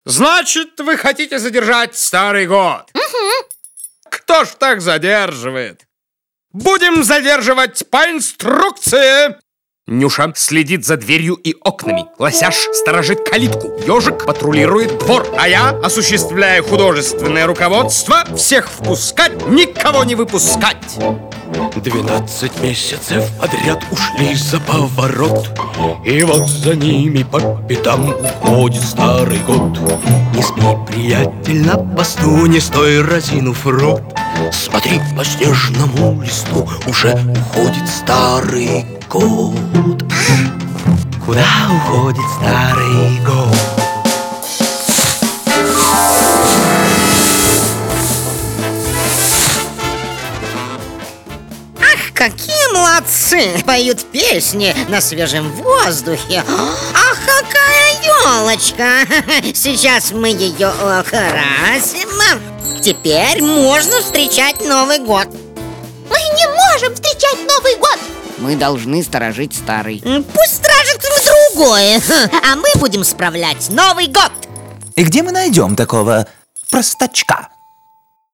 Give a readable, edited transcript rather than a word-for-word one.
Значит, вы хотите задержать Старый год? Кто ж так задерживает? Будем задерживать по инструкции. Нюша следит за дверью и окнами. Лосяш сторожит калитку. Ежик патрулирует двор. А я осуществляю художественное руководство: всех впускать, никого не выпускать. 12 месяцев подряд ушли за поворот, и вот за ними по пятам уходит Старый год. Не спи, приятель, на посту, не стой, разинув рот. Смотри, по снежному листу уже уходит Старый год. Куда уходит Старый год? Какие молодцы! Поют песни на свежем воздухе. Ах, какая елочка! Сейчас мы ее украсим. Теперь можно встречать Новый год. Мы не можем встречать Новый год. Мы должны сторожить старый. Пусть стражит кто-то другой, а мы будем справлять Новый год. И где мы найдем такого простачка?